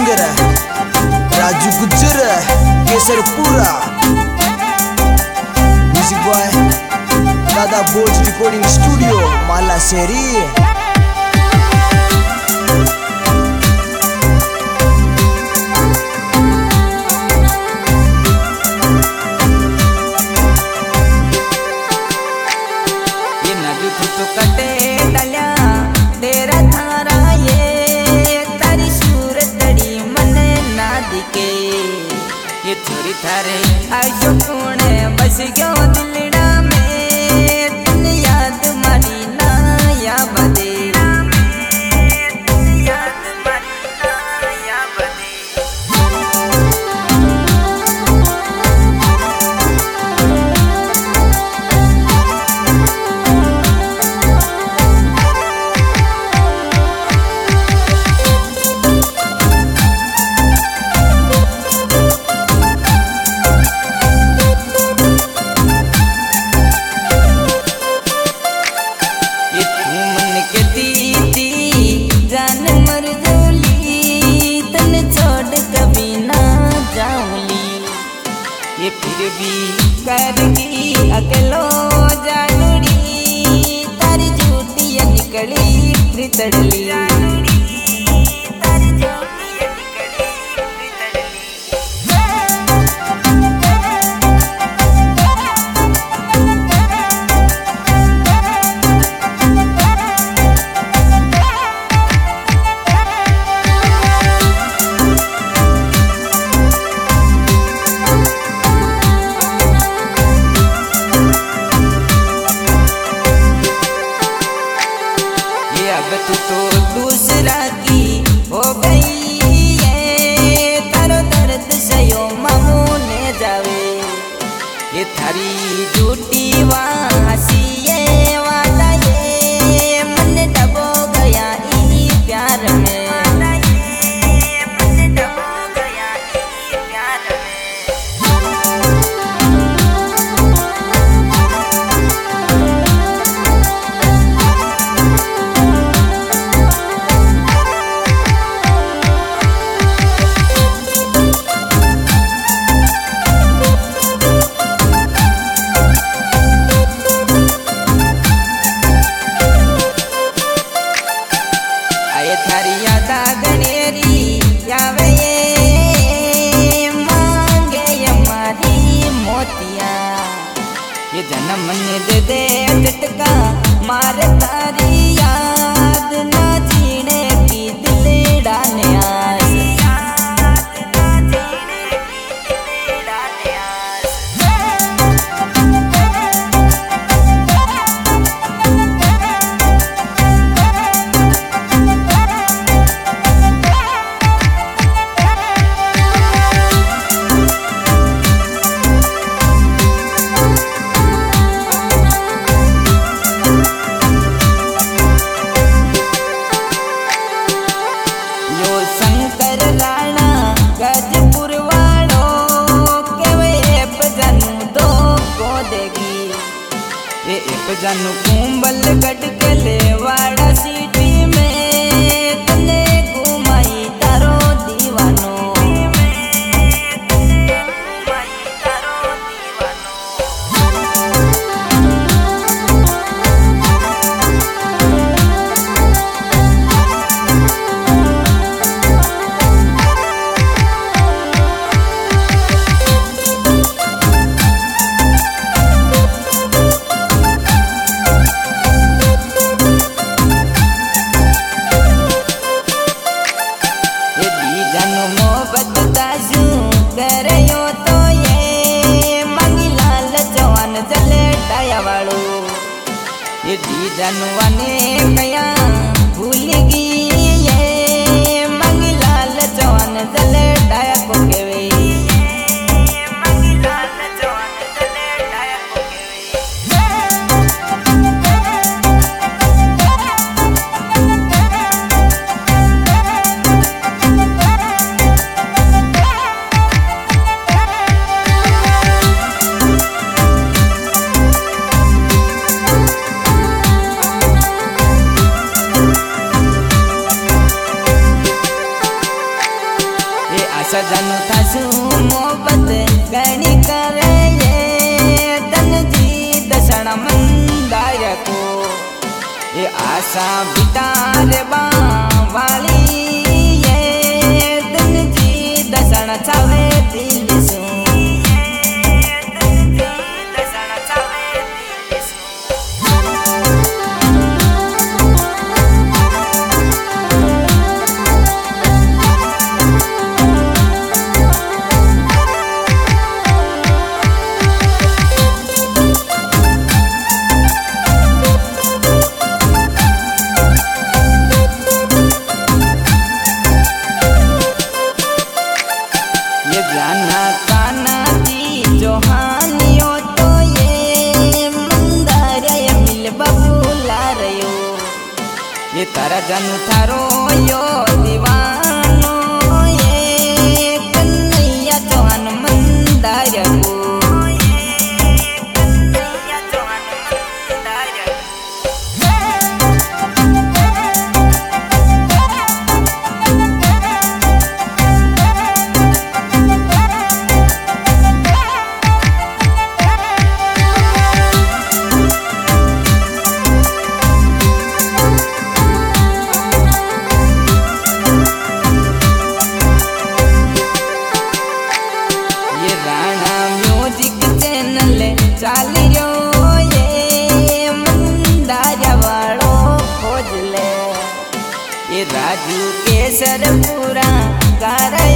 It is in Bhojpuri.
Singer Raju Gujjar Kesarpura, music by Dada Boj recording studio माला शेरी। ये छोरी थारे आजो कोने बस गयो दिलड़ा में, तुन याद मारी ना या बदे, याद मारी ना या बदे। ये फिर भी करगी अकेलो जानूरी, तारी झूठी निकली प्रीतड़ली। अब तू तो दूसरा की हो गई है, तारो दर्द सयो मामूने जावे। ये थारी झूठी वासी ये वादा ये मन डबो गया ई प्यार में। थारी यादा गनेरी यावे ये मांगे हमारी मोतिया, ये जन्म ने दे दे झटका मार तारी याद ना जीने की दिल डाने आस। जानू कुंबल गढ़ के लेवाड़ा सिटी में तने घुमाई तारो दीवानो। ये दी जानवाने कया भूल गई ये मंगलाल जवान जले डाया को केवे। सजन थासू मोहब्बत गणी करे ये तन जी दसण मंदार को ये आशा बितार वाली ये तन जी दसण छावे दिल सू ये तारा जन थारो यो दीवानो ये कन्हैया चौहान मंदार को चाली रो ये मंदार वालो खोज ले ये राजू केसर पूरा कर